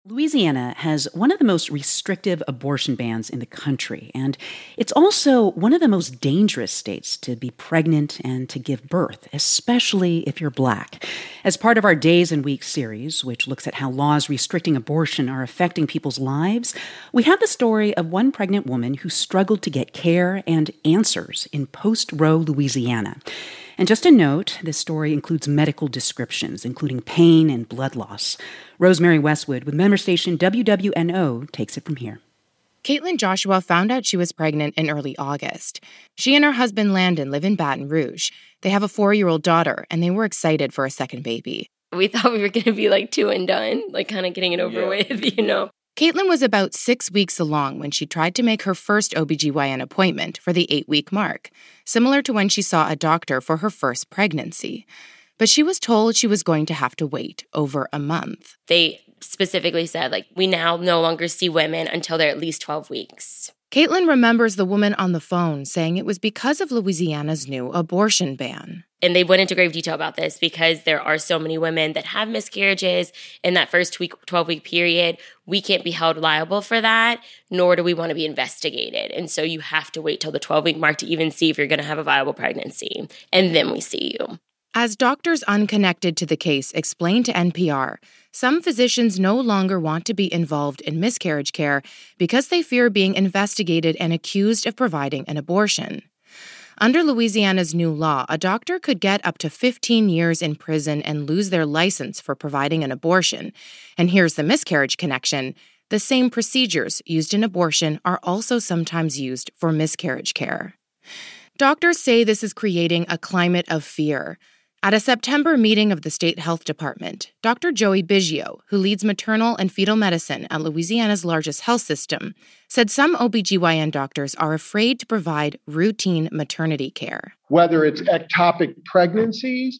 Louisiana has one of the most restrictive abortion bans in the country, and it's also one of the most dangerous states to be pregnant and to give birth, especially if you're Black. As part of our Days and Weeks series, which looks at how laws restricting abortion are affecting people's lives, we have the story of one pregnant woman who struggled to get care and answers in Post-Roe, Louisiana. And just a note, this story includes medical descriptions, including pain and blood loss. Rosemary Westwood with member station WWNO takes it from here. Caitlin Joshua found out she was pregnant in early August. She and her husband Landon live in Baton Rouge. They have a 4-year-old daughter, and they were excited for a second baby. We thought we were going to be like two and done, like kind of getting it over with. Caitlin was about 6 weeks along when she tried to make her first OBGYN appointment for the 8-week mark, similar to when she saw a doctor for her first pregnancy. But she was told she was going to have to wait over a month. They specifically said, we now no longer see women until they're at least 12 weeks. Caitlin remembers the woman on the phone saying it was because of Louisiana's new abortion ban. And they went into grave detail about this because there are so many women that have miscarriages in that first 12-week period. We can't be held liable for that, nor do we want to be investigated. And so you have to wait till the 12-week mark to even see if you're going to have a viable pregnancy. And then we see you. As doctors unconnected to the case explained to NPR, some physicians no longer want to be involved in miscarriage care because they fear being investigated and accused of providing an abortion. Under Louisiana's new law, a doctor could get up to 15 years in prison and lose their license for providing an abortion. And here's the miscarriage connection. The same procedures used in abortion are also sometimes used for miscarriage care. Doctors say this is creating a climate of fear. At a September meeting of the state health department, Dr. Joey Biggio, who leads maternal and fetal medicine at Louisiana's largest health system, said some OBGYN doctors are afraid to provide routine maternity care. Whether it's ectopic pregnancies,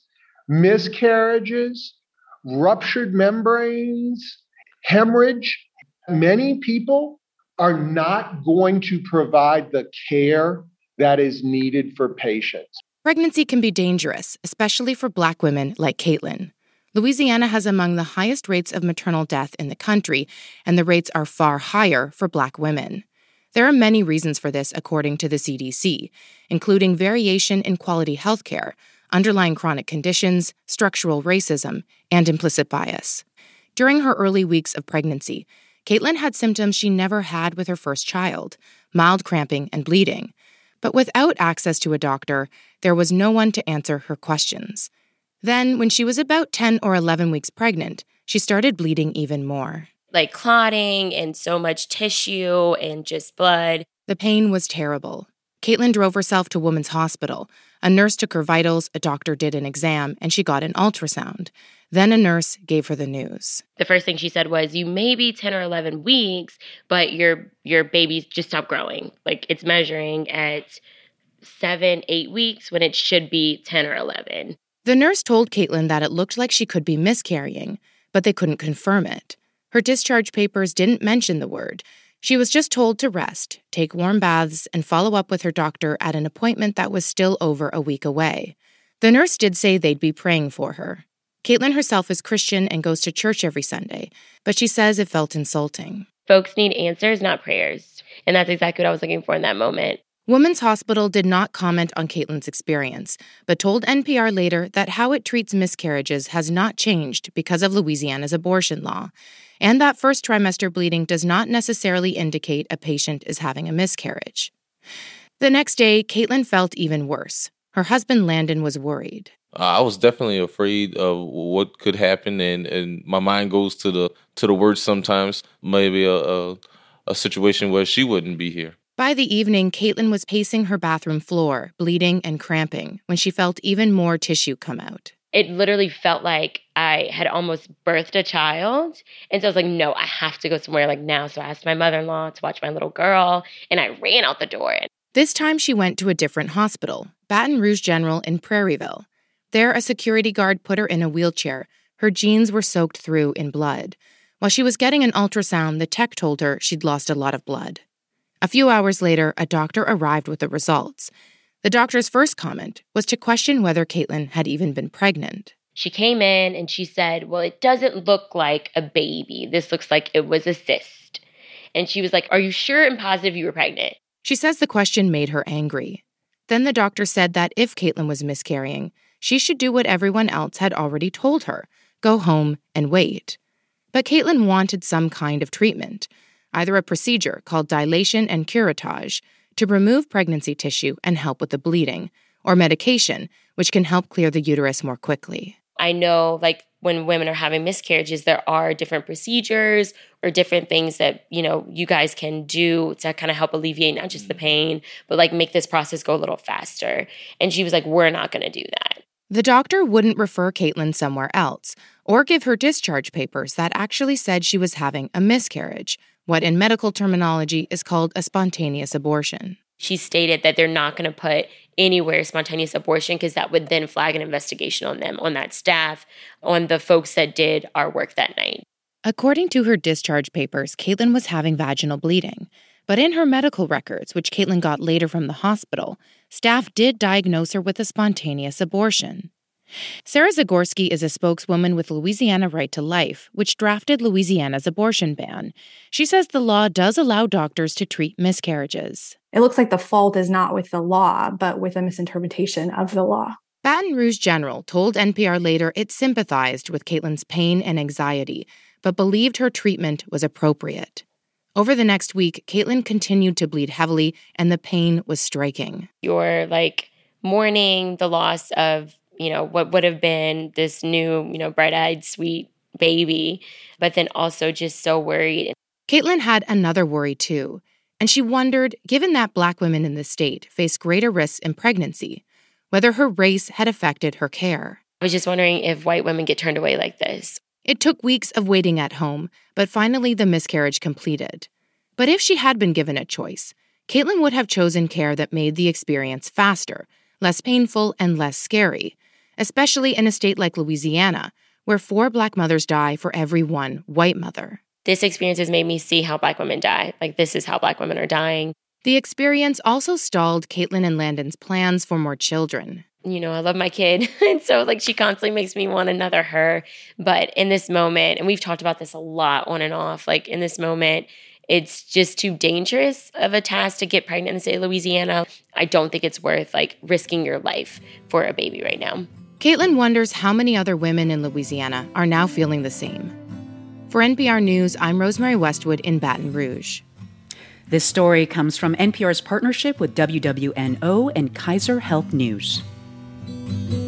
miscarriages, ruptured membranes, hemorrhage, many people are not going to provide the care that is needed for patients. Pregnancy can be dangerous, especially for Black women like Caitlin. Louisiana has among the highest rates of maternal death in the country, and the rates are far higher for Black women. There are many reasons for this, according to the CDC, including variation in quality health care, underlying chronic conditions, structural racism, and implicit bias. During her early weeks of pregnancy, Caitlin had symptoms she never had with her first child, mild cramping and bleeding. But without access to a doctor, there was no one to answer her questions. Then, when she was about 10 or 11 weeks pregnant, she started bleeding even more. Like clotting and so much tissue and just blood. The pain was terrible. Caitlin drove herself to Women's Hospital. A nurse took her vitals, a doctor did an exam, and she got an ultrasound. Then a nurse gave her the news. The first thing she said was, you may be 10 or 11 weeks, but your baby's just stopped growing. It's measuring at 7, 8 weeks when it should be 10 or 11. The nurse told Caitlin that it looked like she could be miscarrying, but they couldn't confirm it. Her discharge papers didn't mention the word. She was just told to rest, take warm baths, and follow up with her doctor at an appointment that was still over a week away. The nurse did say they'd be praying for her. Caitlin herself is Christian and goes to church every Sunday, but she says it felt insulting. Folks need answers, not prayers. And that's exactly what I was looking for in that moment. Women's Hospital did not comment on Caitlin's experience, but told NPR later that how it treats miscarriages has not changed because of Louisiana's abortion law, and that first trimester bleeding does not necessarily indicate a patient is having a miscarriage. The next day, Caitlin felt even worse. Her husband Landon was worried. I was definitely afraid of what could happen, and my mind goes to the words sometimes, maybe a situation where she wouldn't be here. By the evening, Caitlin was pacing her bathroom floor, bleeding and cramping, when she felt even more tissue come out. It literally felt like I had almost birthed a child. And so I was like, no, I have to go somewhere now. So I asked my mother-in-law to watch my little girl, and I ran out the door. This time she went to a different hospital, Baton Rouge General in Prairieville. There, a security guard put her in a wheelchair. Her jeans were soaked through in blood. While she was getting an ultrasound, the tech told her she'd lost a lot of blood. A few hours later, a doctor arrived with the results. The doctor's first comment was to question whether Caitlin had even been pregnant. She came in and she said, well, it doesn't look like a baby. This looks like it was a cyst. And she was like, are you sure and positive you were pregnant? She says the question made her angry. Then the doctor said that if Caitlin was miscarrying, she should do what everyone else had already told her, go home and wait. But Caitlin wanted some kind of treatment, either a procedure called dilation and curettage to remove pregnancy tissue and help with the bleeding, or medication, which can help clear the uterus more quickly. I know, like, when women are having miscarriages, there are different procedures or different things that, you guys can do to kind of help alleviate not just the pain, but like make this process go a little faster. And she was like, we're not going to do that. The doctor wouldn't refer Caitlin somewhere else or give her discharge papers that actually said she was having a miscarriage, what in medical terminology is called a spontaneous abortion. She stated that they're not going to put anywhere spontaneous abortion because that would then flag an investigation on them, on that staff, on the folks that did our work that night. According to her discharge papers, Caitlin was having vaginal bleeding. But in her medical records, which Caitlin got later from the hospital, staff did diagnose her with a spontaneous abortion. Sarah Zagorski is a spokeswoman with Louisiana Right to Life, which drafted Louisiana's abortion ban. She says the law does allow doctors to treat miscarriages. It looks like the fault is not with the law, but with a misinterpretation of the law. Baton Rouge General told NPR later it sympathized with Caitlin's pain and anxiety, but believed her treatment was appropriate. Over the next week, Caitlin continued to bleed heavily, and the pain was striking. You're mourning the loss of what would have been this new, bright-eyed, sweet baby, but then also just so worried. Caitlin had another worry, too, and she wondered, given that Black women in the state face greater risks in pregnancy, whether her race had affected her care. I was just wondering if white women get turned away like this. It took weeks of waiting at home, but finally the miscarriage completed. But if she had been given a choice, Caitlin would have chosen care that made the experience faster, less painful, and less scary, especially in a state like Louisiana, where 4 Black mothers die for every 1 white mother. This experience has made me see how Black women die. This is how Black women are dying. The experience also stalled Caitlin and Landon's plans for more children. I love my kid, and so she constantly makes me want another her. But in this moment, and we've talked about this a lot on and off, in this moment, it's just too dangerous of a task to get pregnant in the state of Louisiana. I don't think it's worth risking your life for a baby right now. Caitlin wonders how many other women in Louisiana are now feeling the same. For NPR News, I'm Rosemary Westwood in Baton Rouge. This story comes from NPR's partnership with WWNO and Kaiser Health News.